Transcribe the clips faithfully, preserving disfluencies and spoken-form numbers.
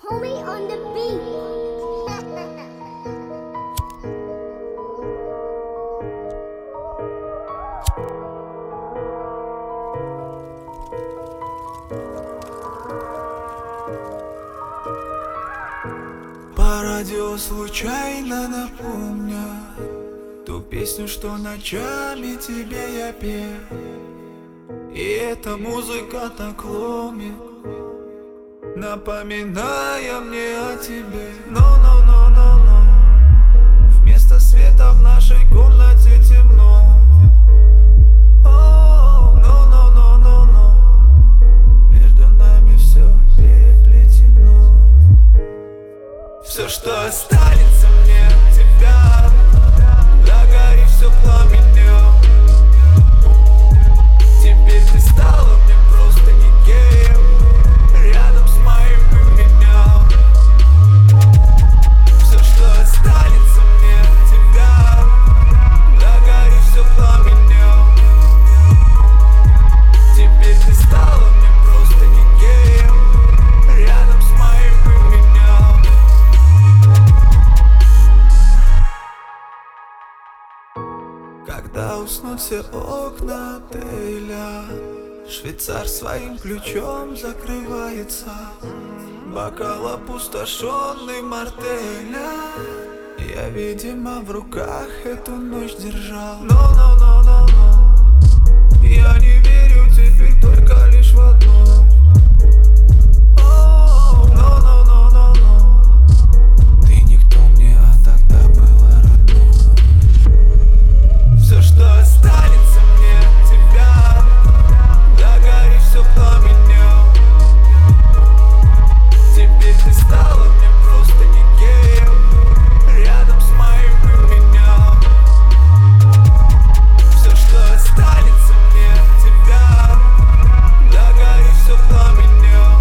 Homie on the beat. По радио случайно напомню ту песню, что ночами тебе я пел. И эта музыка так ломит, напоминая мне о тебе. Но-но-но-но-но, вместо света в нашей комнате темно. Но-но-но-но-но, между нами все переплетено. Все, что останется мне от тебя, догори все пламенем. Теперь ты стала мне просто никем, рядом с моим именем. Все, что останется мне от тебя, догори все пламенем. Теперь ты стала мне просто никем, рядом с моим именем. Когда уснут все окна отеля, швейцар своим ключом закрывается. Бокал опустошенный мартеля, я, видимо, в руках эту ночь держал. Но-но-но-но-но, я не верю теперь только лишь в одно. Но-но-но-но-но, ты никто мне, а тогда была родной. Все, что останется мне от тебя, догори все пламенем. Теперь ты стала мне просто никем, рядом с моим именем. Все, что останется мне от тебя, догори все пламенем.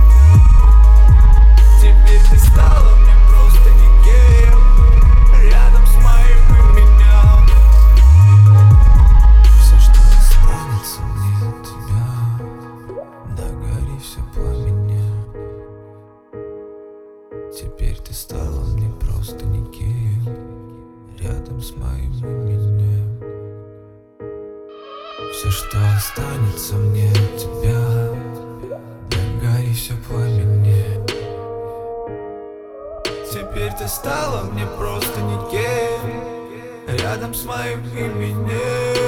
Теперь ты стала мне просто никем, рядом с моим именем. Все, что останется мне от тебя, догори все пламенем. Теперь ты стала мне просто никем, рядом с моим именем. Все, что останется мне от тебя, догори все пламенем. Теперь ты стала мне просто никем, рядом с моим именем.